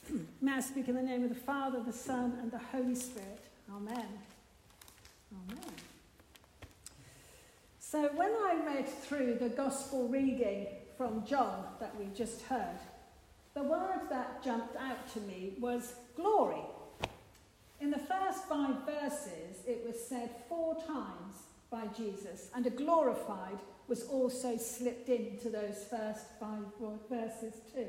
May I speak in the name of the Father, the Son, and the Holy Spirit. Amen. Amen. So when I read through the gospel reading from John that we just heard, the word that jumped out to me was glory. In the first 5 verses, it was said 4 times by Jesus, and a glorified was also slipped into those first 5 verses too.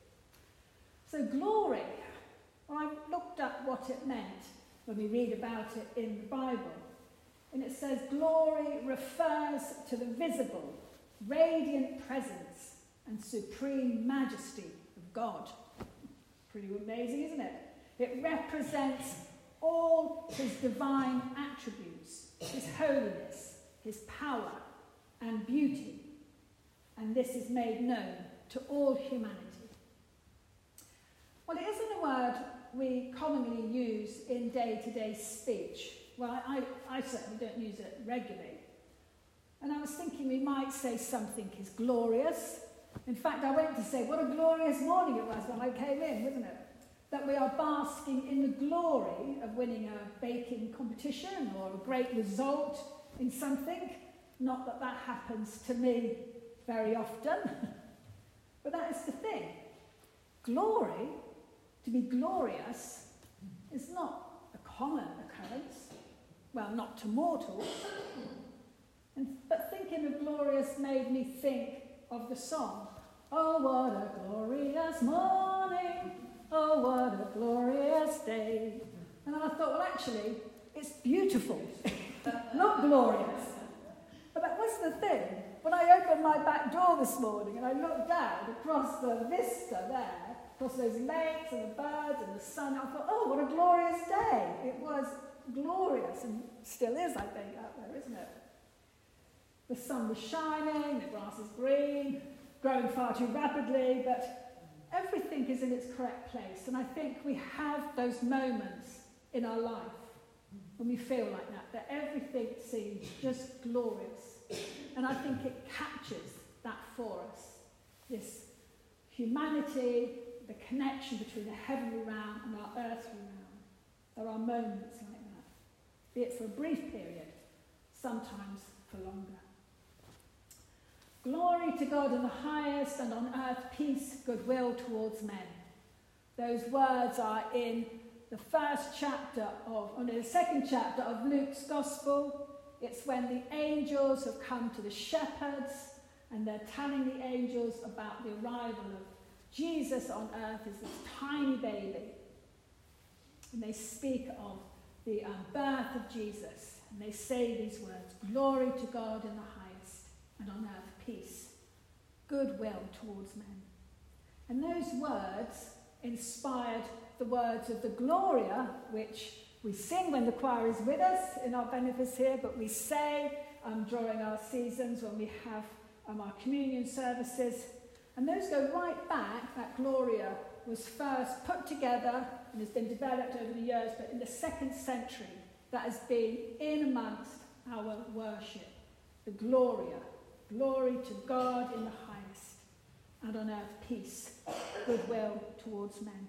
So glory, well, I looked up what it meant when we read about it in the Bible. And it says glory refers to the visible, radiant presence and supreme majesty of God. Pretty amazing, isn't it? It represents all his divine attributes, his holiness, his power and beauty. And this is made known to all humanity. Well, it isn't a word we commonly use in day-to-day speech. Well, I certainly don't use it regularly. And I was thinking we might say something is glorious. In fact, I went to say what a glorious morning it was when I came in, wasn't it? That we are basking in the glory of winning a baking competition or a great result in something. Not that that happens to me very often. But that is the thing. Glory, to be glorious, is not a common occurrence. Well, not to mortals. But thinking of glorious made me think of the song, "Oh, what a glorious morning, oh, what a glorious day." And I thought, well, actually, it's beautiful, not glorious. But that was the thing. When I opened my back door this morning and I looked down across the vista there, across those lakes and the birds and the sun, I thought, oh, what a glorious day. It was glorious, and still is, I think, out there, isn't it? The sun was shining, the grass is green, growing far too rapidly, but everything is in its correct place. And I think we have those moments in our life when we feel like that everything seems just glorious. And I think it captures that for us, this humanity, the connection between the heavenly realm and our earthly realm. There are moments like that, be it for a brief period, sometimes for longer. Glory to God in the highest, and on earth peace, goodwill towards men. Those words are in the second chapter of Luke's Gospel. It's when the angels have come to the shepherds and they're telling the angels about the arrival of Jesus on earth as this tiny baby. And they speak of the birth of Jesus. And they say these words, "Glory to God in the highest, and on earth peace, goodwill towards men." And those words inspired the words of the Gloria, which we sing when the choir is with us in our benefice here, but we say during our seasons when we have our communion services. And those go right back. That Gloria was first put together and has been developed over the years, but in the 2nd century, that has been in amongst our worship. The Gloria. Glory to God in the highest, and on earth peace, goodwill towards men.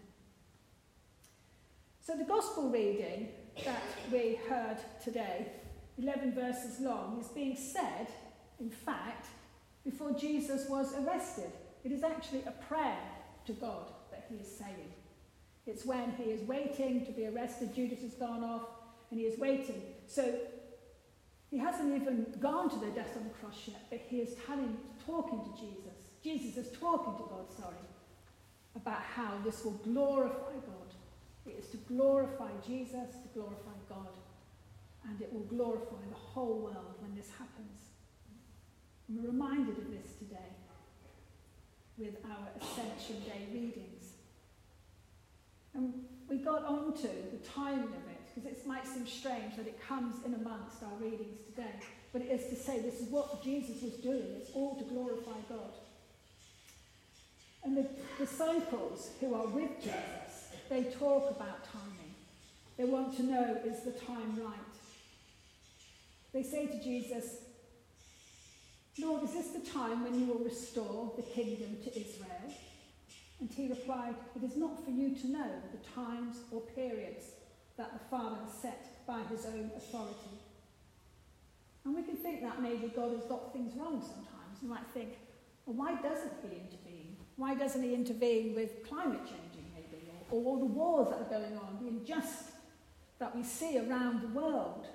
So the gospel reading that we heard today, 11 verses long, is being said, in fact, before Jesus was arrested. It is actually a prayer to God that he is saying. It's when he is waiting to be arrested. Judas has gone off and he is waiting. So he hasn't even gone to the death on the cross yet, but he is talking to Jesus. Jesus is talking to God, about how this will glorify God. It is to glorify Jesus, to glorify God, and it will glorify the whole world when this happens. And we're reminded of this today with our Ascension Day readings. And we got on to the timing of it, because it might seem strange that it comes in amongst our readings today, but it is to say this is what Jesus was doing. It's all to glorify God. And the disciples who are with Jesus, they talk about timing. They want to know, is the time right? They say to Jesus, "Lord, is this the time when you will restore the kingdom to Israel?" And he replied, "It is not for you to know the times or periods that the Father has set by his own authority." And we can think that maybe God has got things wrong sometimes. You might think, well, why doesn't he intervene? Why doesn't he intervene with climate changing, maybe, or all the wars that are going on, the injustice that we see around the world?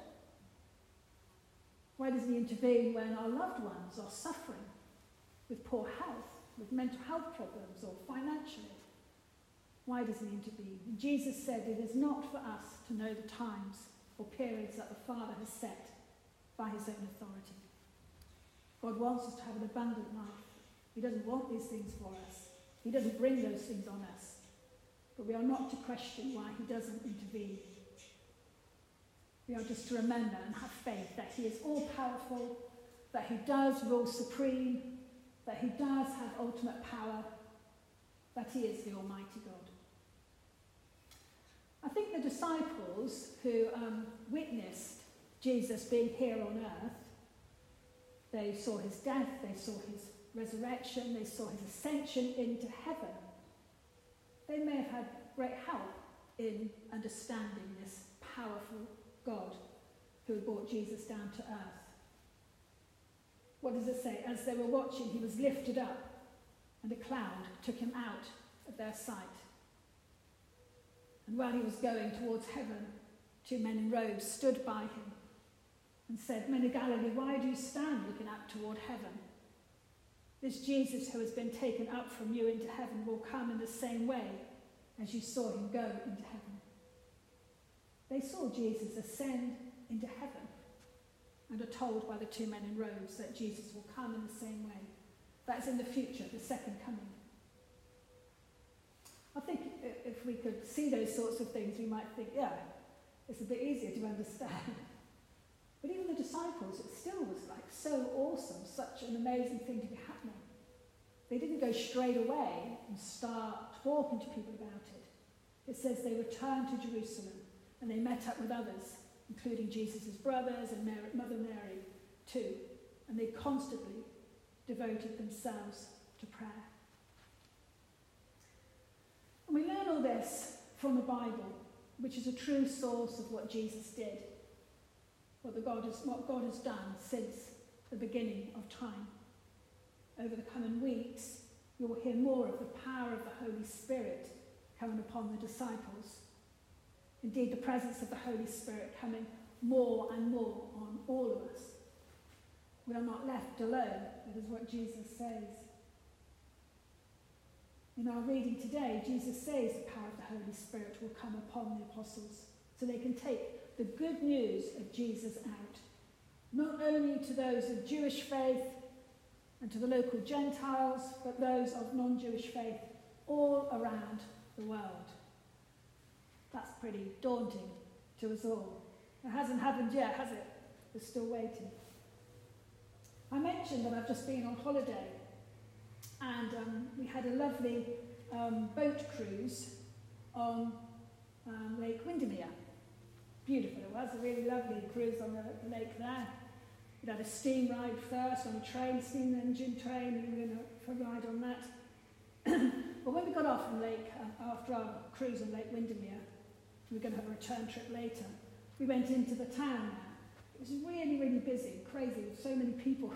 Why doesn't he intervene when our loved ones are suffering with poor health, with mental health problems, or financially? Why doesn't he intervene? And Jesus said, "It is not for us to know the times or periods that the Father has set by his own authority." God wants us to have an abundant life. He doesn't want these things for us. He doesn't bring those things on us. But we are not to question why he doesn't intervene. We are just to remember and have faith that he is all-powerful, that he does rule supreme, that he does have ultimate power, that he is the Almighty God. I think the disciples who witnessed Jesus being here on earth, they saw his death, they saw his resurrection, they saw his ascension into heaven. They may have had great help in understanding this powerful God who had brought Jesus down to earth. What does it say? As they were watching, he was lifted up, and a cloud took him out of their sight. And while he was going towards heaven, two men in robes stood by him and said, "Men of Galilee, why do you stand looking up toward heaven? This Jesus who has been taken up from you into heaven will come in the same way as you saw him go into heaven." They saw Jesus ascend into heaven and are told by the two men in robes that Jesus will come in the same way. That's in the future, the second coming. I think if we could see those sorts of things, we might think, yeah, it's a bit easier to understand. But even the disciples, it still was like so awesome, such an amazing thing to be happening. They didn't go straight away and start talking to people about it. It says they returned to Jerusalem and they met up with others, including Jesus' brothers and Mother Mary too. And they constantly devoted themselves to prayer. And we learn all this from the Bible, which is a true source of what Jesus did, what God has done since the beginning of time. Over the coming weeks, you will hear more of the power of the Holy Spirit coming upon the disciples. Indeed, the presence of the Holy Spirit coming more and more on all of us. We are not left alone. That is what Jesus says. In our reading today, Jesus says the power of the Holy Spirit will come upon the apostles so they can take the good news of Jesus out, not only to those of Jewish faith and to the local Gentiles, but those of non-Jewish faith all around the world. That's pretty daunting to us all. It hasn't happened yet, has it? We're still waiting. I mentioned that I've just been on holiday, and we had a lovely boat cruise on Lake Windermere. Beautiful it was, a really lovely cruise on the lake there. We had a steam ride first on a train, steam engine train, and we were going for a ride on that. But when we got off from lake, after our cruise on Lake Windermere, we were going to have a return trip later, we went into the town now. It was really, really busy, crazy, with so many people.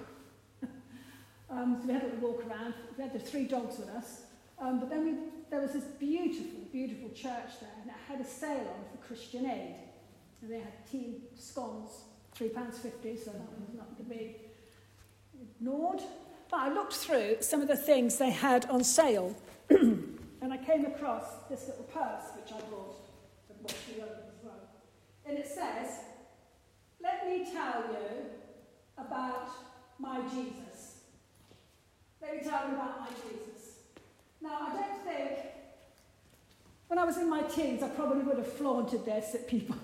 So we had a little walk around. We had the 3 dogs with us. But then there was this beautiful, beautiful church there, and it had a sale on for Christian Aid. And they had tea scones, £3.50, so that was not to be ignored. But I looked through some of the things they had on sale, and I came across this little purse, which I bought. I bought 3 others as well. And it says, "Let me tell you about my Jesus." Let me tell you about my Jesus. Now, I don't think, when I was in my teens, I probably would have flaunted this at people.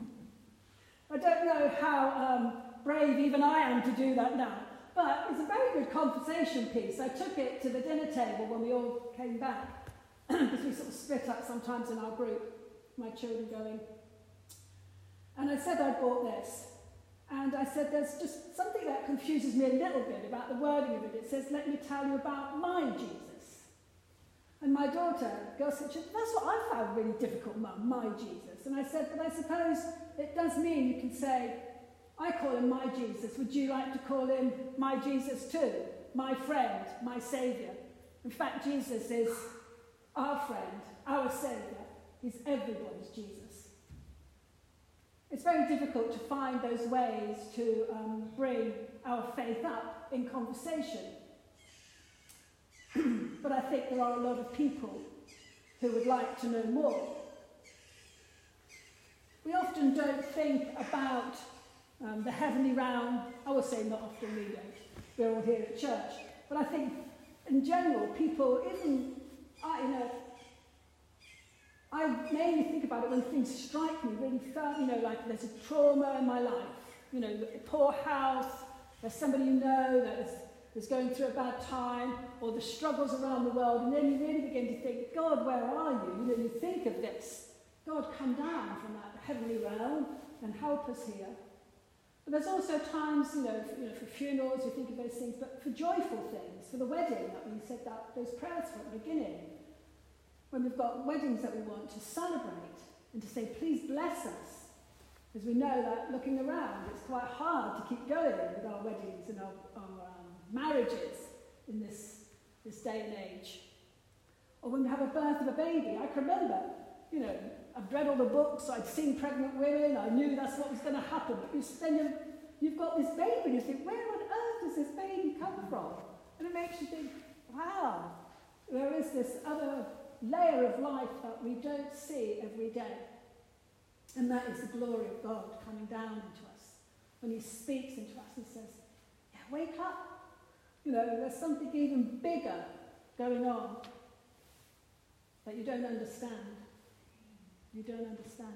I don't know how brave even I am to do that now. But it's a very good conversation piece. I took it to the dinner table when we all came back, because we sort of split up sometimes in our group, my children going. And I said I bought this. And I said there's just something that confuses me a little bit about the wording of it. It says, "Let me tell you about my Jesus." And my daughter, girl said, that's what I found really difficult, Mum, my Jesus. And I said, but I suppose it does mean you can say, I call him my Jesus. Would you like to call him my Jesus too? My friend, my saviour. In fact, Jesus is our friend, our saviour. He's everybody's Jesus. It's very difficult to find those ways to bring our faith up in conversation. But I think there are a lot of people who would like to know more. We often don't think about the heavenly realm. I will say not often, we don't. We're all here at church. But I think in general, people, even, I mainly think about it when things strike me really firm, like there's a trauma in my life, a poor house, there's somebody you know that is going through a bad time, or the struggles around the world, and then you really begin to think, God, where are you? You think of this. God, come down from that heavenly realm and help us here. But there's also times, for funerals, you think of those things, but for joyful things, for the wedding, that we said those prayers for at the beginning, when we've got weddings that we want to celebrate and to say, please bless us. Because we know that looking around, it's quite hard to keep going with our weddings and our marriages in this day and age. Or when we have a birth of a baby, I can remember, I've read all the books, I'd seen pregnant women, I knew that's what was going to happen. But then you've got this baby and you think, where on earth does this baby come from? And it makes you think, wow, there is this other layer of life that we don't see every day. And that is the glory of God coming down into us. When he speaks into us, he says, yeah, wake up. There's something even bigger going on that you don't understand. You don't understand.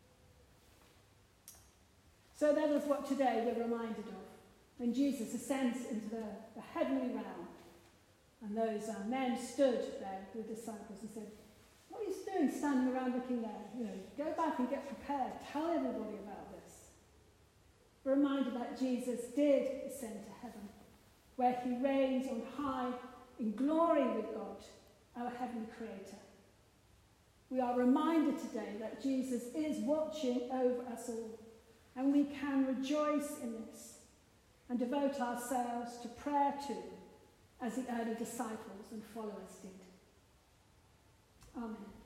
So that is what today we're reminded of. When Jesus ascends into the heavenly realm, and those men stood there with the disciples and said, what are you doing standing around looking there? Go back and get prepared. Tell everybody about this. We're reminded that Jesus did ascend to heaven, where he reigns on high in glory with God, our heavenly creator. We are reminded today that Jesus is watching over us all, and we can rejoice in this and devote ourselves to prayer too, as the early disciples and followers did. Amen.